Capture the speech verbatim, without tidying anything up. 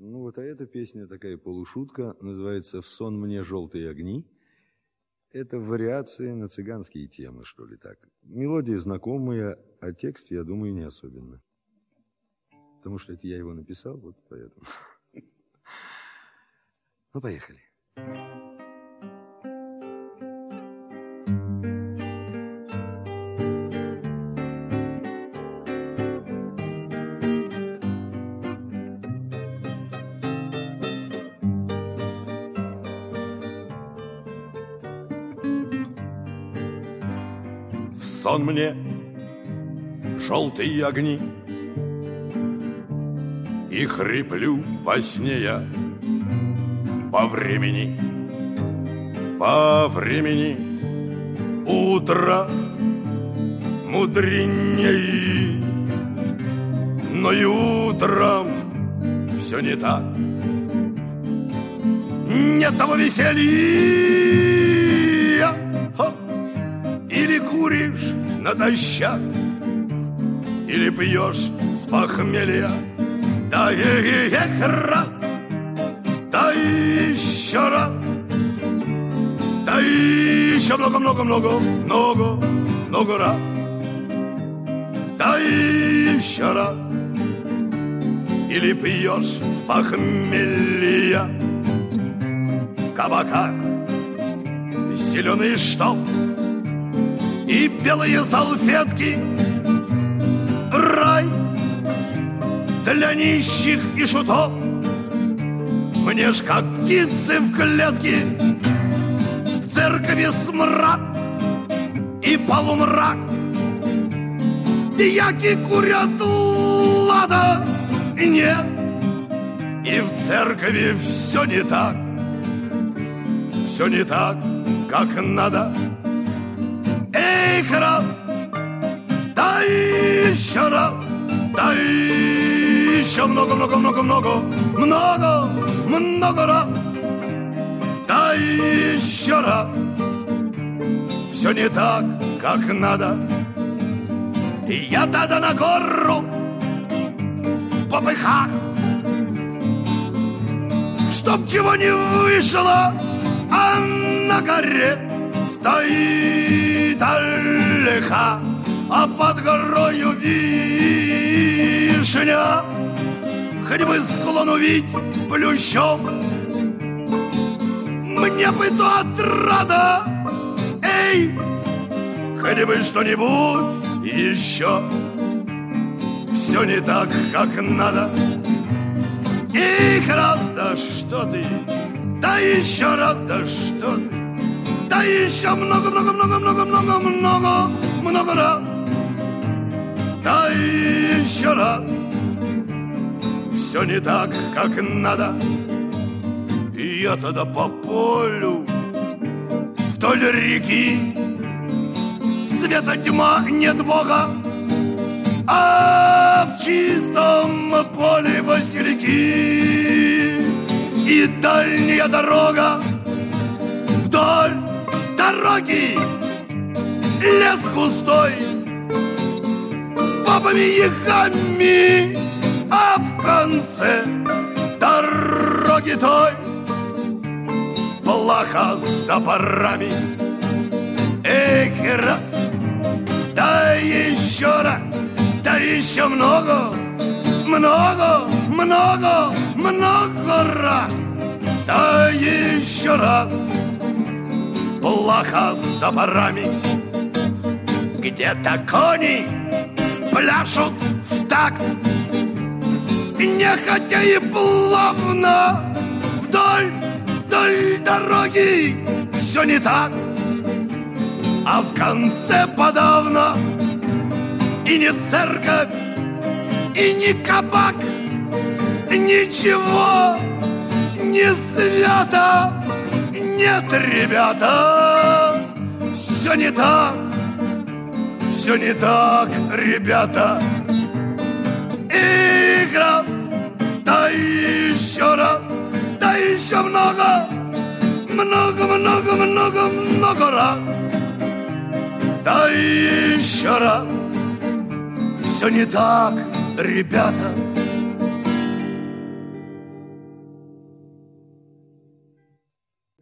Ну вот, а эта песня такая полушутка, называется «В сон мне желтые огни». Это вариации на цыганские темы, что ли, так. Мелодия знакомая, а текст, я думаю, не особенно. Потому что это я его написал, вот поэтому. Ну, поехали. В сон мне желтые огни, и хриплю во сне я по времени, по времени. Утро мудренее, но и утром все не так. Нет того веселья, или куришь натощак, или пьешь с похмелья. Да эх, раз, да еще раз, да еще много-много-много, много-много раз, да еще раз. Или пьешь с похмелья в кабаках зеленый штоп и белые салфетки. Рай для нищих и шутов. Мне ж как птицы в клетке. В церкви смрад и полумрак. Дьяки курят лада. Нет, и в церкви все не так. Все не так, как надо. Эх, раз, да еще раз, да еще много-много-много-много, много-много раз, да еще раз. Все не так, как надо. И я тогда на гору в попыхах, чтоб чего не вышло, а на горе стоит олеха, а под горою вишня. Хоть бы склон увидеть плющом, мне бы то отрада. Эй, хоть бы что-нибудь еще. Все не так, как надо. Эх, раз, да что ты, да еще раз, да что ты, да еще много-много-много-много-много-много-много раз, да еще раз. Все не так, как надо. И я тогда по полю вдоль реки. Света тьма, нет Бога, а в чистом поле васильки. И дальняя дорога, вдоль дороги лес густой с бабами-ягами, а в конце дороги той плаха с топорами. Эх, раз, да еще раз, да еще много, много, много, много раз, да еще раз. Плаха с топорами. Где-то кони пляшут в такт, нехотя и плавно. Вдоль, вдоль дороги все не так, а в конце подавно и не церковь, и не кабак, ничего не свято. Нет, ребята, все не так, все не так, ребята. Игра, да еще раз, да еще много, много, много, много, много раз, да еще раз. Все не так, ребята.